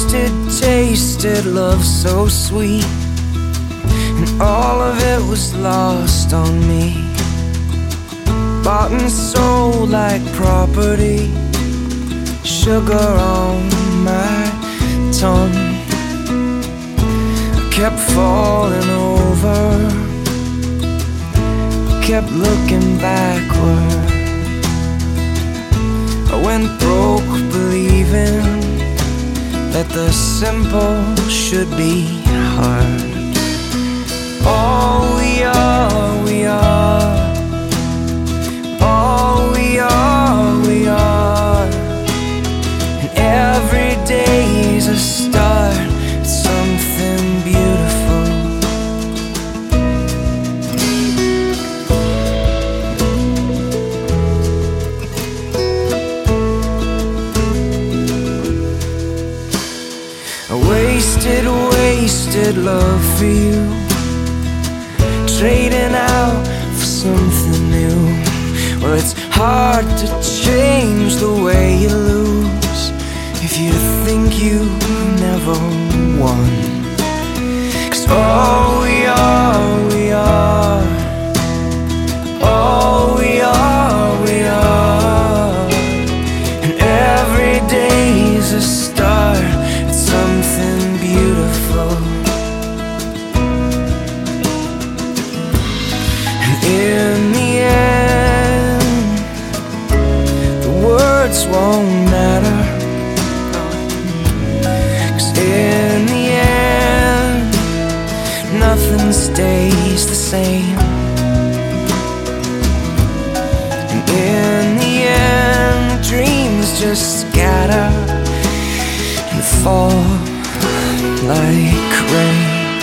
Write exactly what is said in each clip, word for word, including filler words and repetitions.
Wasted, tasted love so sweet, and all of it was lost on me. Bought and sold like property, sugar on my tongue. I kept falling over, kept looking backward. I went broke believing that the simple should be hard. All we are, we are. All we are, we are. And every day's a start, it's something beautiful. I wasted, wasted love for you, trading out for something new. Well, it's hard to change the way you lose if you think you never won. 'Cause all we are, we are. All we are, we are. And every day's a start, it's something beautiful. And in the end, the words won't matter, 'cause in the end, nothing stays the same. And in the end, dreams just scatter and fall like rain.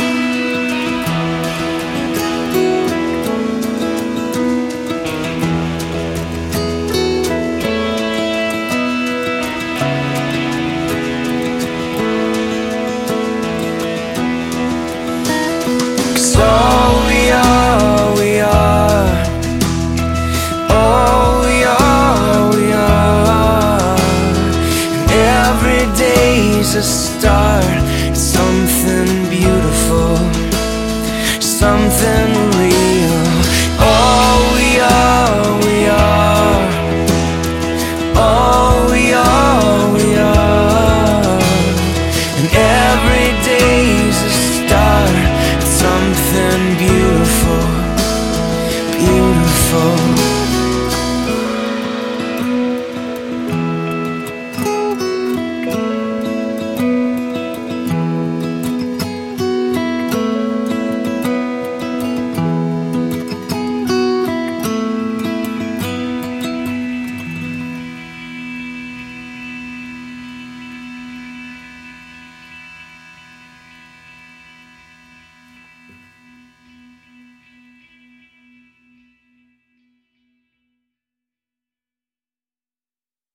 All we are, we are. All we are, we are. And every day's a start, it's something beautiful, something